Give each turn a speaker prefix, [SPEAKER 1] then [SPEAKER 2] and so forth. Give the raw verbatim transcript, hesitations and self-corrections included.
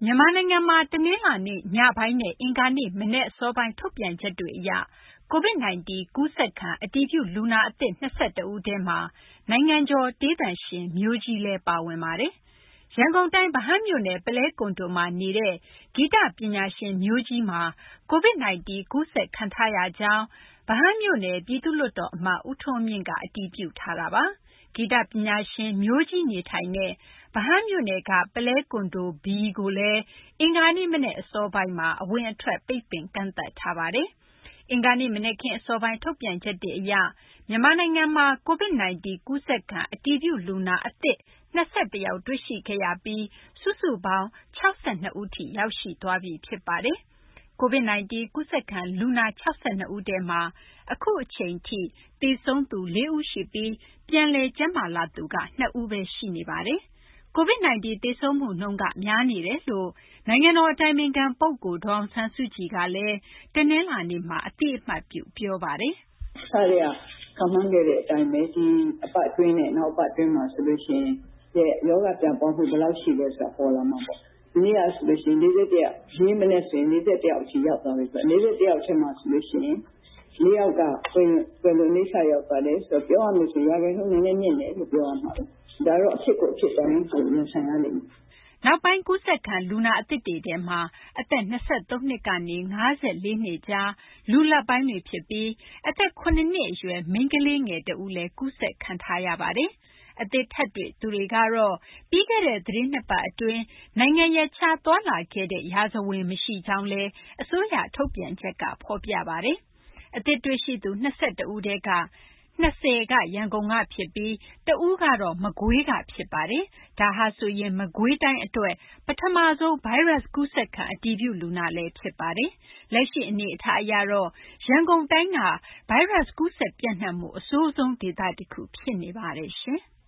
[SPEAKER 1] မြန်မာနိုင်ငံမှာတနင်္လာနေ့ညပိုင်းနဲ့အင်္ဂါနေ့မနက်အစောပိုင်းထုတ်ပြန်ချက်တွေအရ COVID 19 ကူးစက်ခံအတည်ပြုလူနာအသစ်၂၁ဦးထဲမှာနိုင်ငံကျော်တေးသံရှင်မျိုးကြီးလည်းပါဝင်ပါတယ်။ ရန်ကုန်တိုင်းဗဟန်းမြို့နယ်ပုလဲကွန်တိုမှာနေတဲ့ဂီတပညာရှင်မျိုးကြီးမှာ COVID 19 ကူးစက်ခံထားရကြောင်းဗဟန်းမြို့နယ်ပြည်သူ့လွှတ်တော်အမတ်ဦးထွန်းမြင့်ကအတည်ပြုထားတာပါ။ ဂီတပညာရှင်မျိုးကြီးနေထိုင်တဲ့ဗဟန်းမြို့နယ်ကပုလဲကွန်တို B ကိုလည်းအင်္ဂါနေ့မနက်အစောပိုင်းမှာအဝင်အထွက်ပိတ်ပင်ကန့်သတ်ထားပါတယ်။ အင်္ဂါနေ့မနက်ခင်းအစောပိုင်းထုတ်ပြန်ချက်တွေအရမြန်မာနိုင်ငံမှာ COVID 19 ကူးစက်ခံအတည်ပြုလူနာအသစ်၂၁ယောက်တွေ့ရှိခဲ့ရပြီးစုစုပေါင်း၆၂ဦးထိရောက်ရှိသွားပြီဖြစ်ပါတယ်။ COVID 19 ကူးစက်ခံလူနာ၆၂ဦးထဲမှာအခုအချိန်ထိသေဆုံးသူ၄ဦးရှိပြီးပြန်လည်ကျန်းမာလာသူက၂ဦးပဲရှိနေပါတယ်။ COVID 19 သေဆုံးမှုနှုန်းကများနေတယ်လို့နိုင်ငံတော်အတိုင်ပင်ခံပုဂ္ဂိုလ်ဒေါ်အောင်ဆန်းစုကြည်ကလည်းတနင်္လာနေ့မှာအသိအမှတ်ပြုပြောပါတယ်
[SPEAKER 2] ။ "ဆရာခန့်မှန်းခဲ့တဲ့အတိုင်းပဲဒီအပတ်အတွင်းနဲ့နောက်အပတ်အတွင်းမှာဆိုလို့ရှိရင်ရောဂါပြန့်ပွားမှုဘယ်လောက်ရှိလဲဆိုတာပေါ်လာမှာပေါ့။ဒီနေ့ကဆိုလို့ရှိရင်၄၁ယောက်ဒီမနေ့ဆိုရင်၄၁ယောက်အထိရောက်သွားပြီဆိုတော့၄၁ယောက်ထဲမှာဆိုလို့ရှိရင်၄ယောက်ကကွယ်လွန်နိစ္စရောက်သွားတယ်ဆိုတော့ပြောရမယ်ဆိုရာခိုင်နှုန်းနည်းနည်းမြင့်တယ်လို့ပြောရမှာပဲ။ဒါတော့အဖြစ်ကိုအဖြစ်တိုင်းကိုရင်ဆိုင်ရလိမ့်မယ်။
[SPEAKER 1] " နောက်ပိုင်းကူးစက်ခံလူနာအသစ်တွေထဲမှာအသက်၂၃နှစ်ကနေ၅၄နှစ်ကြားလူလတ်ပိုင်းတွေဖြစ်ပြီးအသက်၇နှစ်အရွယ်မိန်းကလေးငယ်တဦးလည်းကူးစက်ခံထားရပါတယ်။ အသစ်ထပ်တွေ့သူတွေကတော့ပြီးခဲ့တဲ့သီတင်းနှစ်ပတ်အတွင်းနိုင်ငံရပ်ခြားသွားလာခဲ့တဲ့ရာဇဝင်မရှိကြောင်းလည်းအစိုးရထုတ်ပြန်ချက်ကဖော်ပြပါတယ်။ အသစ်တွေ့ရှိသူ၂၁ဦးထဲက၂၀ကရန်ကုန်ကဖြစ်ပြီးတဦးကတော့မကွေးကဖြစ်ပါတယ်။ ဒါဟာဆိုရင်မကွေးတိုင်းအတွက်ပထမဆုံးဗိုင်းရပ်စ်ကူးစက်ခံအတည်ပြုလူနာလည်းဖြစ်ပါတယ်။ လက်ရှိအနေအထားအရတော့ရန်ကုန်တိုင်းကဗိုင်းရပ်စ်ကူးစက်ပျံ့နှံ့မှုအဆိုးဆုံးဒေသတခုဖြစ်နေပါတယ်ရှင်။